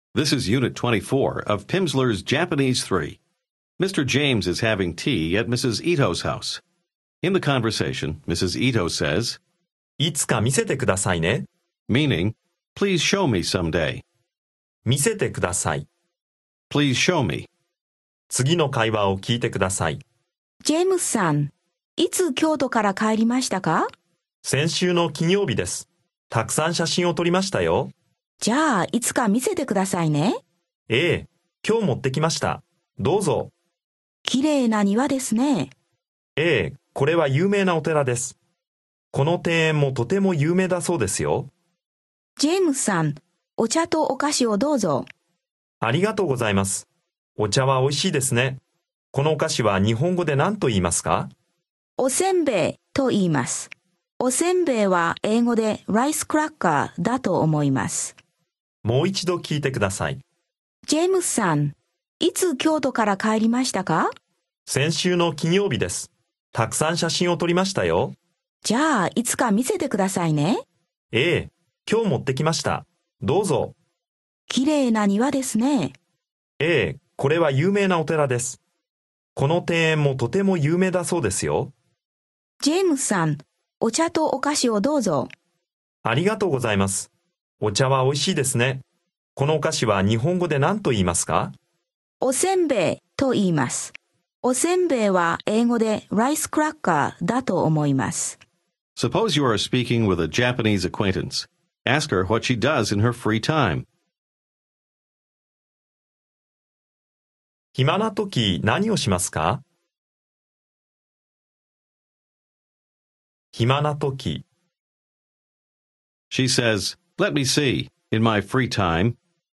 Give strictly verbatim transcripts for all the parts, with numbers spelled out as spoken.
This is Unit twenty-four of Pimsleur's Japanese three. Mister James is having tea at Missus Ito's house. In the conversation, Missus Ito says, いつか見せてくださいね。 meaning, please show me someday. 見せてください。 Please show me. 次の会話を聞いてください。 ジェームスさん、いつ京都から帰りましたか？ 先週の金曜日です。たくさん写真を撮りましたよ。 じゃあ、いつか見せてくださいね。 ええ、今日持ってきました。どうぞ。 きれいな庭ですね。 ええ、これは有名なお寺です。この庭園もとても有名だそうですよ。 ジェームスさん、お茶とお菓子をどうぞ。 ありがとうございます。お茶は美味しいですね。このお菓子は日本語で何と言いますか？ おせんべいと言います。おせんべいは英語でライスクラッカーだと思います。 もう一度聞いてください。 ジェームスさん、いつ京都から帰りましたか？ 先週の金曜日です。たくさん写真を撮りましたよ。 じゃあ、いつか見せてくださいね。 ええ、今日持ってきました。どうぞ。 きれいな庭ですね。 ええ、これは有名なお寺です。この庭園もとても有名だそうですよ。 ジェームスさん、お茶とお菓子をどうぞ。 ありがとうございます。お茶は美味しいですね。このお菓子は日本語で何と言いますか？ おせんべいと言います。おせんべいは英語でライスクラッカーだと思います。 Suppose you are speaking with a Japanese acquaintance. Ask her what she does in her free time. 暇な時何をしますか？暇な時。 She says, Let me see. In my free time,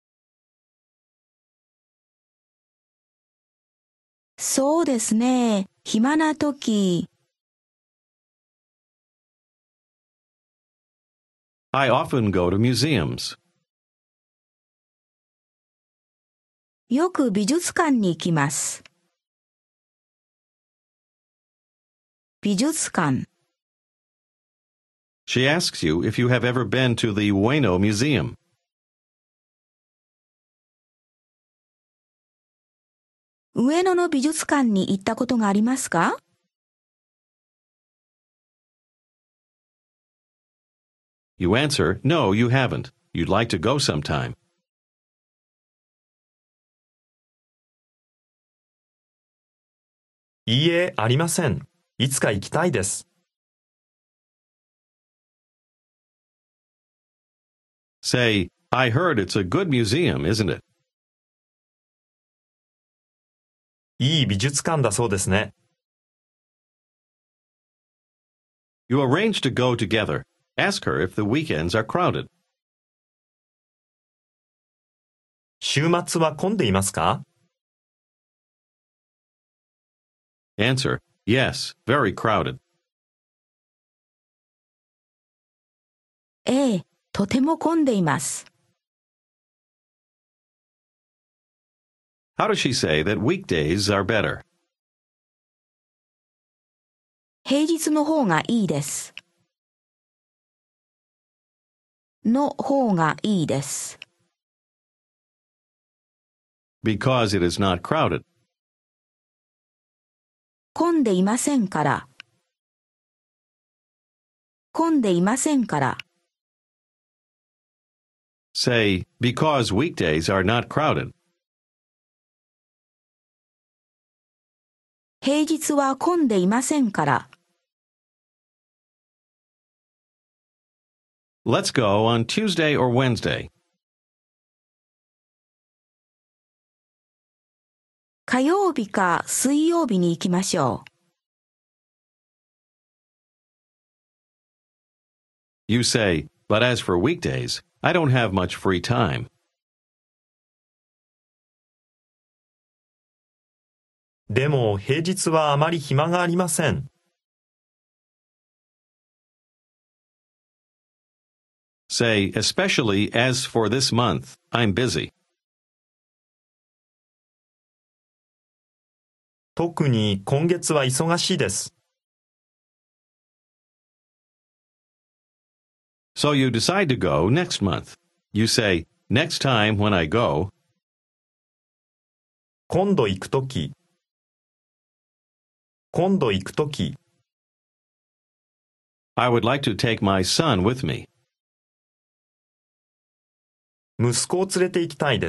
そうですね。暇な時。 I often go to museums. よく美術館に行きます。美術館。 She asks you if you have ever been to the Ueno Museum. 上野の美術館に行ったことがありますか？ You answer, No, you haven't. You'd like to go sometime. いいえ、ありません。いつか行きたいです。 Say, I heard it's a good museum, isn't it? いい美術館だそうですね。 You arrange to go together. Ask her if the weekends are crowded. 週末は混んでいますか？ Answer, Yes, very crowded. ええ、とても混んでいます。 How does she say that weekdays are better? 平日の方がいいです。の方がいいです。 Because it is not crowded. 混んでいませんから。混んでいませんから。 Say, because weekdays are not crowded. 平日は混んでいませんから。 Let's go on Tuesday or Wednesday. 火曜日か水曜日に行きましょう。 You say, but as for weekdays, I don't have much free time. でも平日はあまり暇がありません。 Say, especially as for this month, I'm busy. 特に今月は忙しいです。 So you decide to go next month. You say, Next time when I go, 今度行くとき、今度行くとき、 I would like to take my son with me. 息子を連れて行きたいです。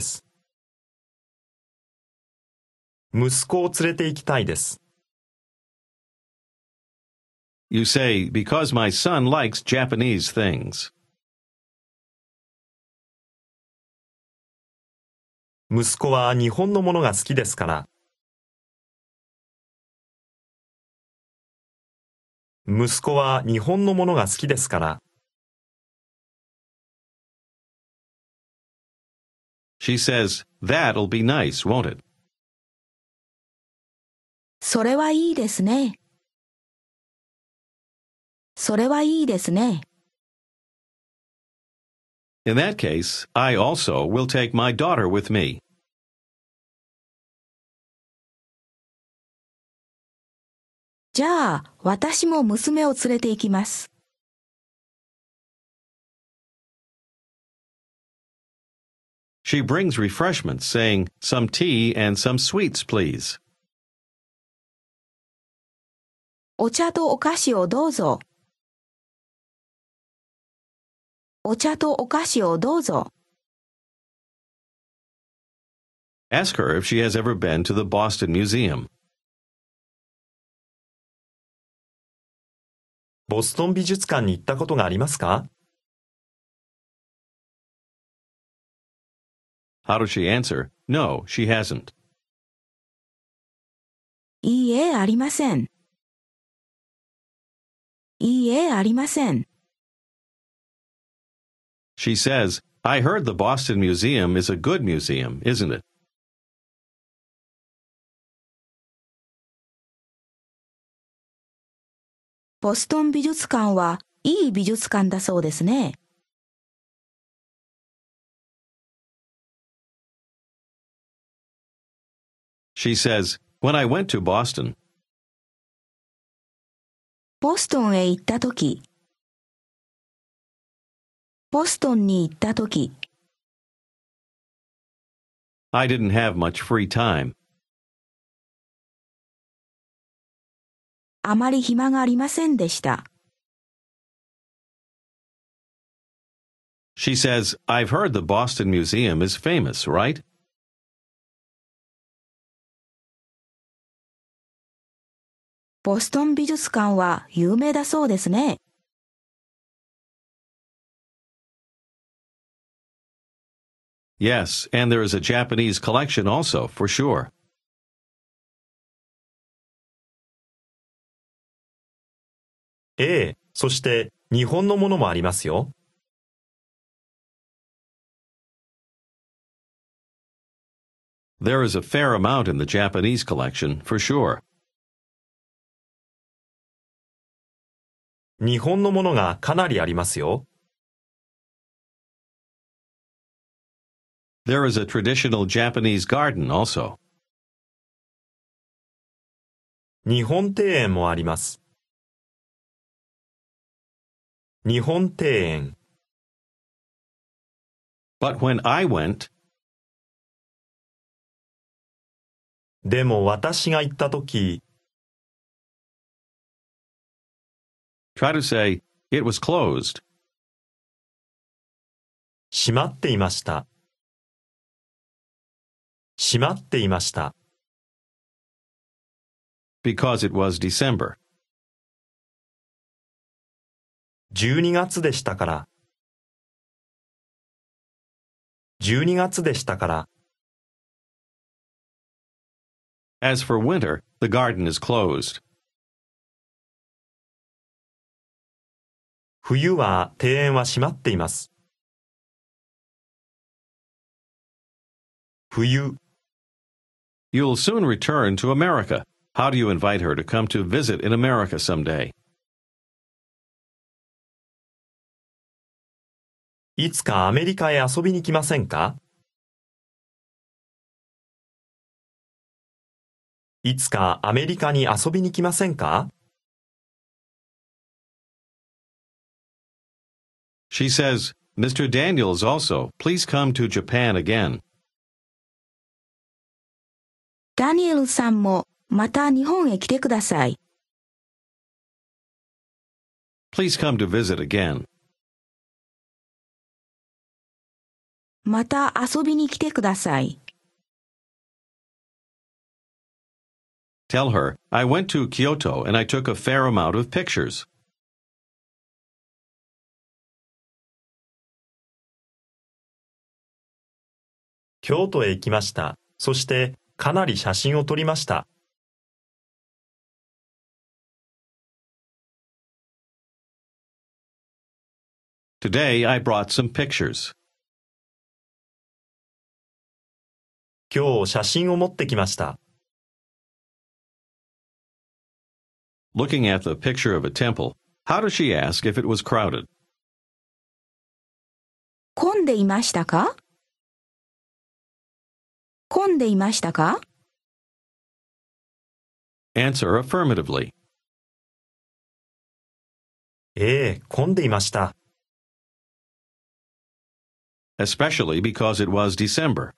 息子を連れて行きたいです。 You say, because my son likes Japanese things. 息子は日本のものが好きですから。息子は日本のものが好きですから。 She says, that'll be nice, won't it? それはいいですね。それはいいですね。 In that case, I also will take my daughter with me. じゃあ、私も娘を連れて行きます。 She brings refreshments, saying, some tea and some sweets, please. お茶とお菓子をどうぞ。お茶とお菓子をどうぞ。 Ask her if she has ever been to the Boston Museum. ボストン美術館に行ったことがありますか？ How does she answer? No, she hasn't. いいえ、ありません。いいえ、ありません。 She says, I heard the Boston Museum is a good museum, isn't it? ボストン美術館はいい美術館だそうですね。 She says, when I went to Boston, ボストンへ行ったとき、ボストンに行ったとき、 I didn't have much free time. あまり暇がありませんでした。 She says, I've heard the Boston Museum is famous, right? ボストン美術館は有名だそうですね。 Yes, and there is a Japanese collection also, for sure. ええ、そして日本のものもありますよ。 There is a fair amount in the Japanese collection, for sure. 日本のものがかなりありますよ。 There is a traditional Japanese garden also. 日本庭園もあります。日本庭園。 But when I went, でも私が行ったとき、 try to say, it was closed. 閉まっていました。閉まっていました。 Because it was December. じゅうにがつでしたから。じゅうにがつでしたから。 As for winter, the garden is closed. 冬は庭園は閉まっています。冬。 You'll soon return to America. How do you invite her to come to visit in America someday? いつかアメリカへ遊びに来ませんか？いつかアメリカに遊びに来ませんか？ She says, Mister Daniels also, please come to Japan again. ダニエルさんもまた日本へ来てください。 Please come to visit again. また遊びに来てください。 Tell her, I went to Kyoto and I took a fair amount of pictures. 京都へ行きました。そしてかなり写真を撮りました。 Today I brought some pictures. 今日写真を持ってきました。 Looking at the picture of a temple, how does she ask if it was crowded? 混んでいましたか？混んでいましたか？ Answer affirmatively. ええ、混んでいました。 Especially because it was December.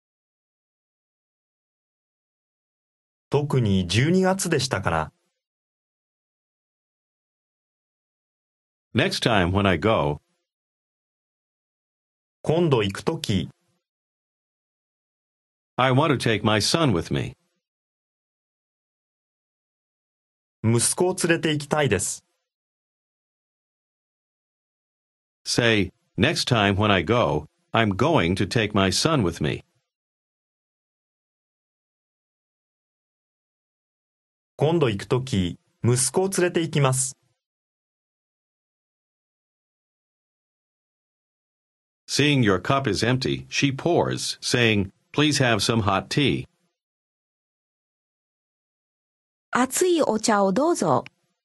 特にじゅうにがつでしたから。 Next time when I go, 今度行くとき、 I want to take my son with me. 息子を連れて行きたいです。 Say, next time when I go, I'm going to take my son with me. 今度行くとき、息子を連れて行きます。 Seeing your cup is empty, she pours, saying, Please have some hot tea. 熱いお茶をどうぞ。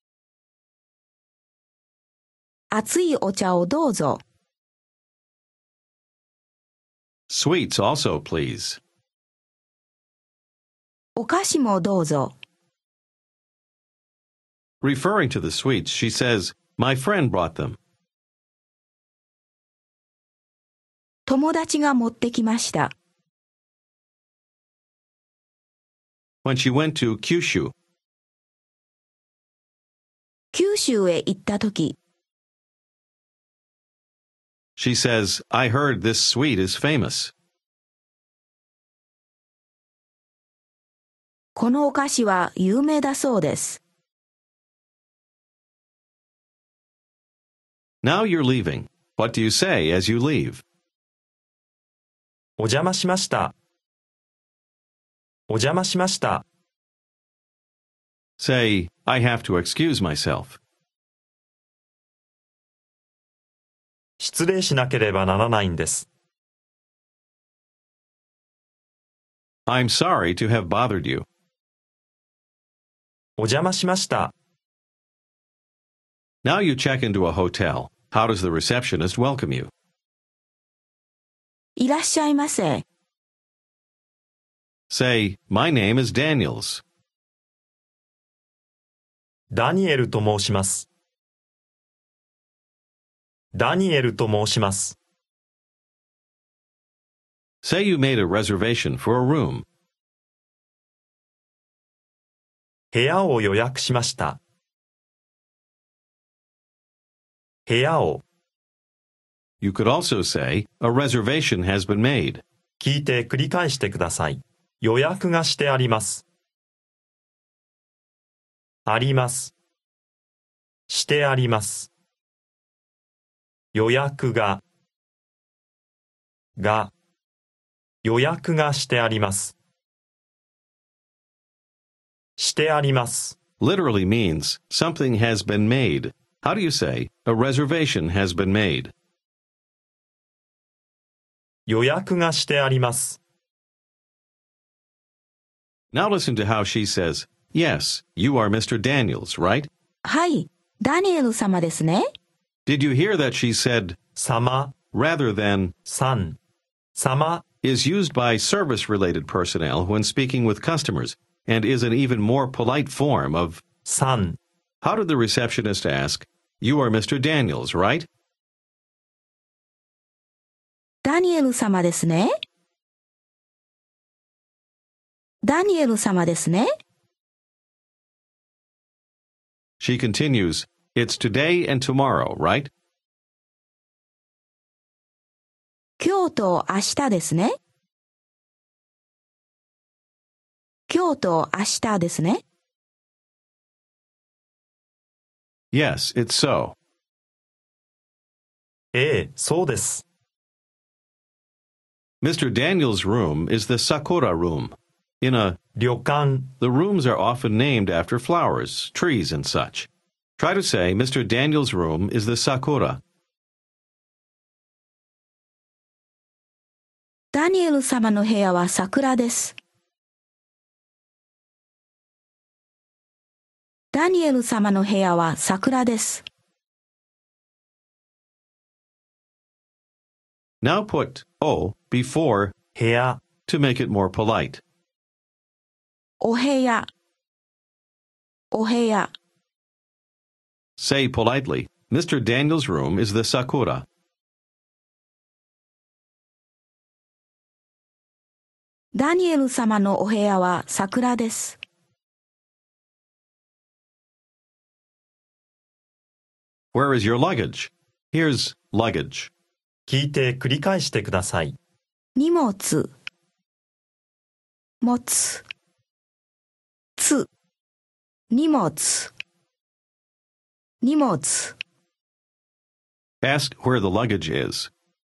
熱いお茶をどうぞ。 Sweets also, please. お菓子もどうぞ。 Referring to the sweets, she says, My friend brought them. 友達が持ってきました。 When she went to Kyushu, 九州へ行ったとき、 she says, I heard this sweet is famous. このお菓子は有名だそうです。 Now you're leaving. What do you say as you leave? お邪魔しました。お邪魔しました。 Say, I have to excuse myself. 失礼しなければならないんです。 I'm sorry to have bothered you. お邪魔しました。 Now you check into a hotel. How does the receptionist welcome you? いらっしゃいませ。 Say, My name is Daniels. ダニエルと申します。ダニエルと申します。 Say you made a reservation for a room. 部屋を予約しました。部屋を You could also say, A reservation has been made. 聞いて繰り返してください。予約がしてあります。あります。してあります。予約がが予約がしてあります。してあります。 Literally means something has been made. How do you say, A reservation has been made? 予約がしてあります。 Now listen to how she says, Yes, you are Mister Daniels, right? はい、ダニエル様ですね。 Did you hear that she said, 様 rather than, さん様 is used by service-related personnel when speaking with customers and is an even more polite form of, さん How did the receptionist ask, You are Mister Daniels, right? ダニエル様ですね。ダニエル様ですね。 She continues, It's today and tomorrow, right? 今日と明日ですね。今日と明日ですね。 Yes, it's so. ええ、そうです。 Mister Daniel's room is the Sakura room. In a 旅館、 The rooms are often named after flowers, trees, and such. Try to say, Mister Daniel's room is the Sakura. ダニエル様の部屋は桜です。ダニエル様の部屋は桜です。 Now put O before 部屋、 to make it more polite. お部屋、お部屋。 Say politely, Mister Daniel's room is the Sakura. ダニエル様のお部屋は桜です。 Where is your luggage? Here's luggage. 聞いて繰り返してください。 荷物、持つ、つ、荷物、荷物。 Ask where the luggage is.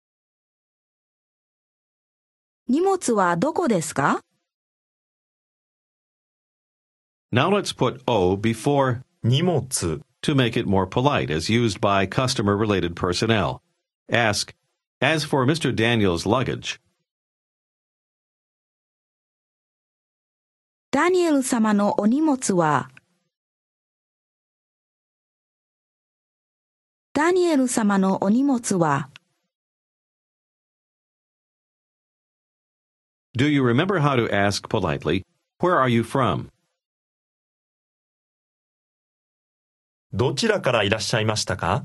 荷物はどこですか？ Now let's put O before 荷物、 to make it more polite as used by customer-related personnel. Ask, as for Mister Daniel's luggage, ダニエル様のお荷物は、ダニエル様のお荷物は、 do you remember how to ask politely, where are you from? どちらからいらっしゃいましたか？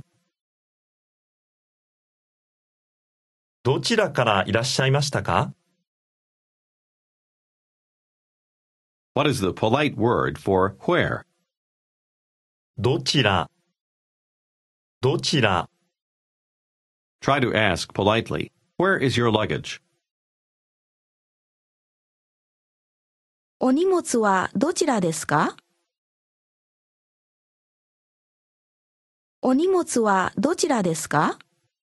どちらからいらっしゃいましたか？ What is the polite word for where? どちら、どちら。 Try to ask politely, where is your luggage? お荷物はどちらですか？お荷物はどちらですか？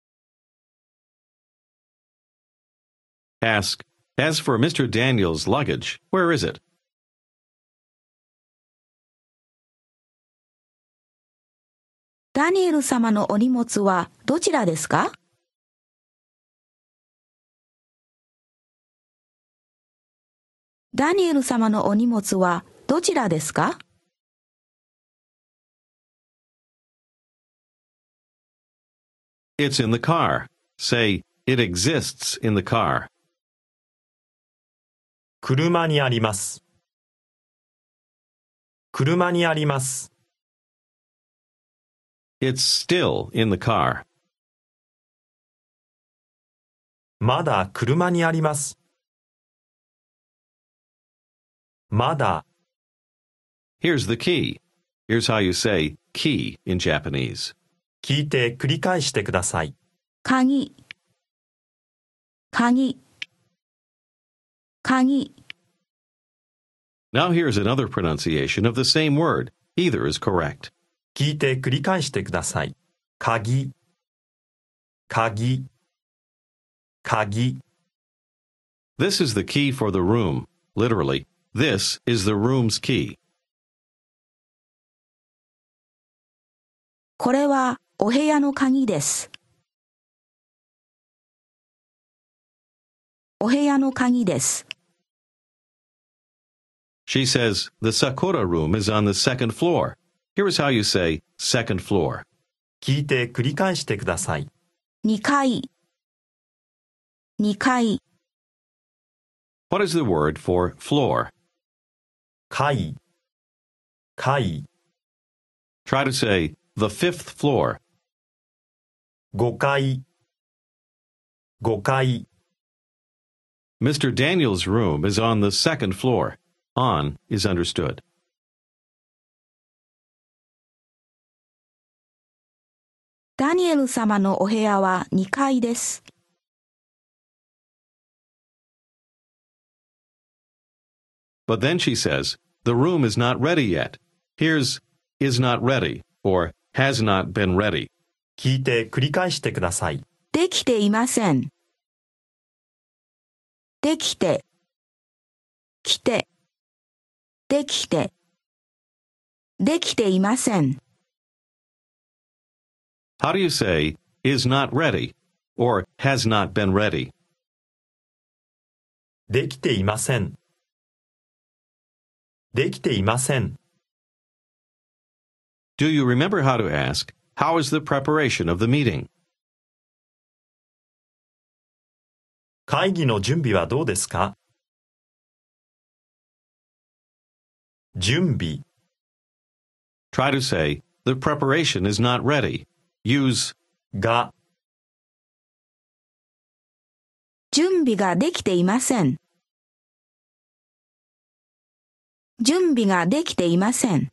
Ask, as for Mister Daniel's luggage, where is it? ダニエル様のお荷物はどちらですか？ダニエル様のお荷物はどちらですか？ It's in the car. Say, it exists in the car. 車にあります。車にあります。 It's still in the car. まだ車にあります。まだ。 Here's the key. Here's how you say key in Japanese. 聞いて繰り返してください。 鍵、鍵、鍵。 Now here's another pronunciation of the same word. Either is correct. 聞いて繰り返してください。鍵、鍵、鍵。 This is the key for the room. Literally, this is the room's key. これはお部屋の鍵です。お部屋の鍵です。 She says, the Sakura room is on the second floor. Here is how you say second floor. 聞いて繰り返してください。 にかい、にかい。 What is the word for floor? 階、階。 Try to say the fifth floor. ごかい、 ごかい。 Mister Daniel's room is on the second floor. On is understood. ダニエル様のお部屋はにかいです。 But then she says, the room is not ready yet. Here's is not ready or has not been ready. 聞いて繰り返してください。 できていません。できて、来て、できて、できていません。 How do you say is not ready or has not been ready? できていません。できていません。 Do you remember how to ask, how is the preparation of the meeting? 会議の準備はどうですか？準備。 Try to say, the preparation is not ready. Use が。 準備ができていません。準備ができていません。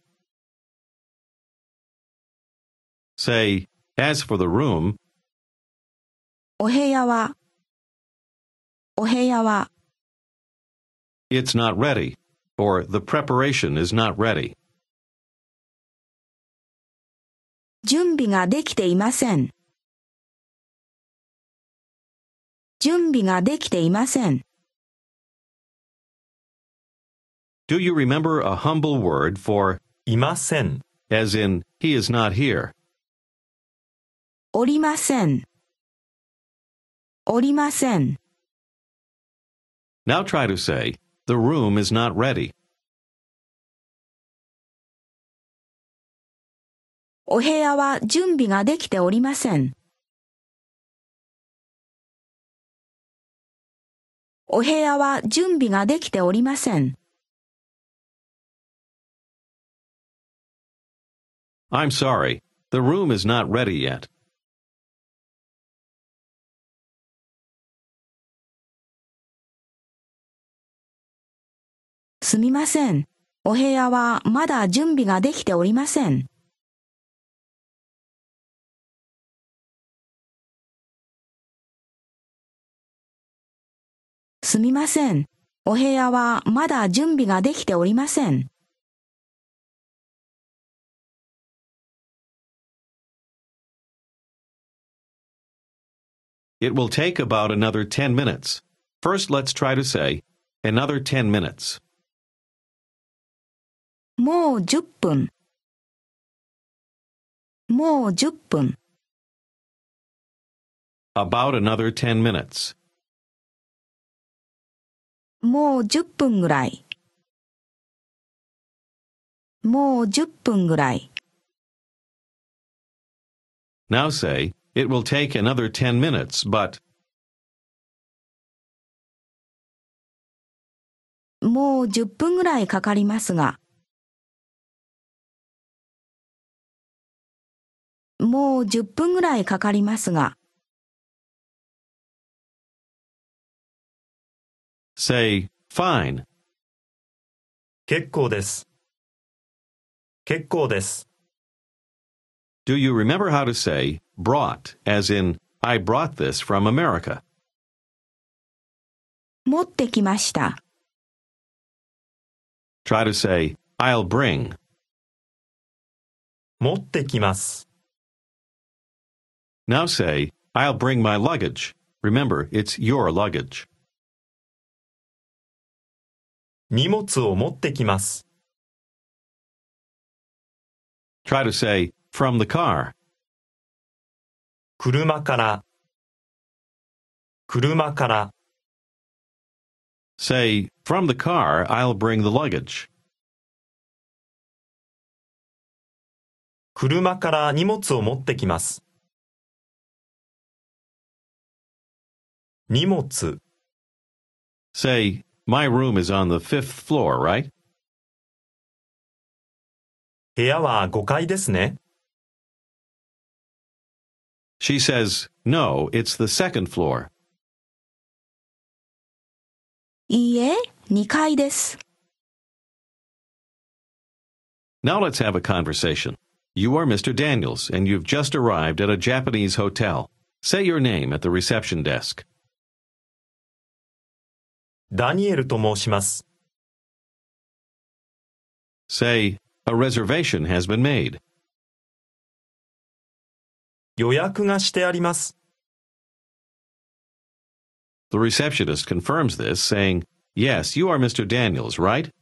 Say, as for the room, お部屋は、お部屋は、 it's not ready, or the preparation is not ready. 準備ができていません。準備ができていません。 Do you remember a humble word for いません。 as in he is not here? おりません。おりません。 Now try to say, the room is not ready. お部屋は準備ができておりません。お部屋は準備ができておりません。 I'm sorry, the room is not ready yet. すみません。お部屋はまだ準備ができておりません。すみません。お部屋はまだ準備ができておりません。 It will take about another ten minutes. First, let's try to say, another ten minutes. もうじゅっぷん。もうじゅっぷん。 About another ten minutes. もうじゅっぷんぐらい。もうじゅっぷんぐらい。 Now say, it will take another ten minutes, but もうじゅっぷんぐらいかかりますが。もうじゅっぷんぐらいかかりますが。 say, fine. 結構です。結構です。 Do you remember how to say, brought, as in, I brought this from America? 持ってきました。 Try to say, I'll bring. 持ってきます。 Now say, I'll bring my luggage. Remember, it's your luggage. 荷物を持ってきます。 Try to say, from the car. 車から。車から。 Say, from the car, I'll bring the luggage. 車から荷物を持ってきます。荷物。 Say, my room is on the fifth floor, right? 部屋はごかいですね。 She says, no, it's the second floor. いいえ、にかいです。 Now let's have a conversation. You are Mister Daniels, and you've just arrived at a Japanese hotel. Say your name at the reception desk. ダニエルと申します。 Say, a reservation has been made. 予約がしてあります。 The receptionist confirms this, saying, Yes, you are Mister Daniels, right?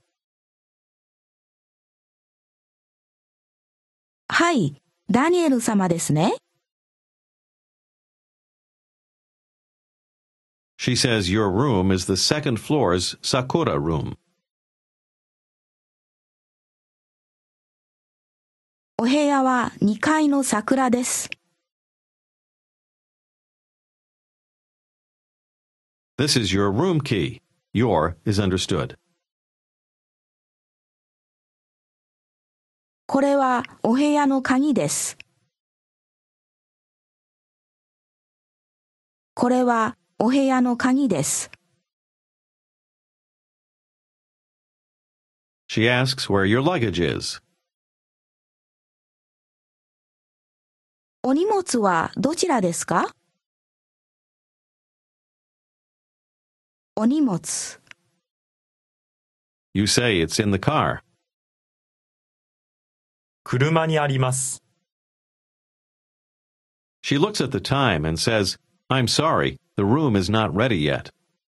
はい、ダニエル様ですね。 She says your room is the second floor's Sakura room. お部屋はにかいの桜です。 This is your room key. Your is understood. これはお部屋の鍵です。これはお部屋の鍵です。 She asks where your luggage is. お荷物はどちらですか？お荷物。 You say it's in the car. 車にあります。 She looks at the time and says, I'm sorry, the room is not ready yet.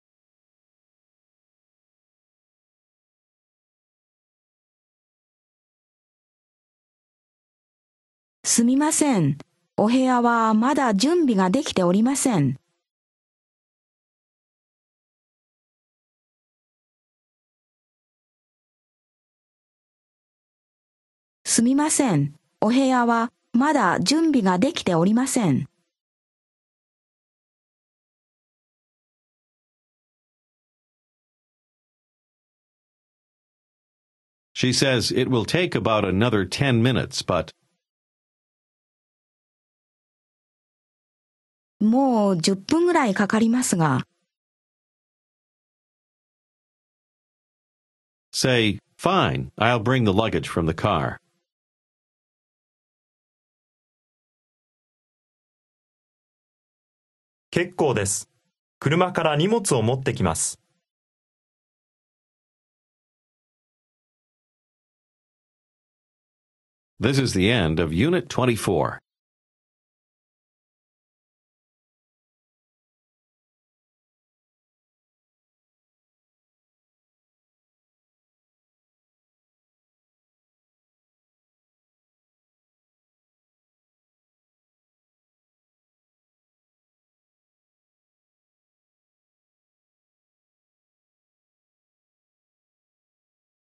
すみません。お部屋はまだ準備ができておりません。すみません。お部屋はまだ準備ができておりません。 She says it will take about another ten minutes, but もうじゅっぷんぐらいかかりますが。 say, Fine, I'll bring the luggage from the car. 結構です。車から荷物を持ってきます。 This is the end of Unit twenty-four.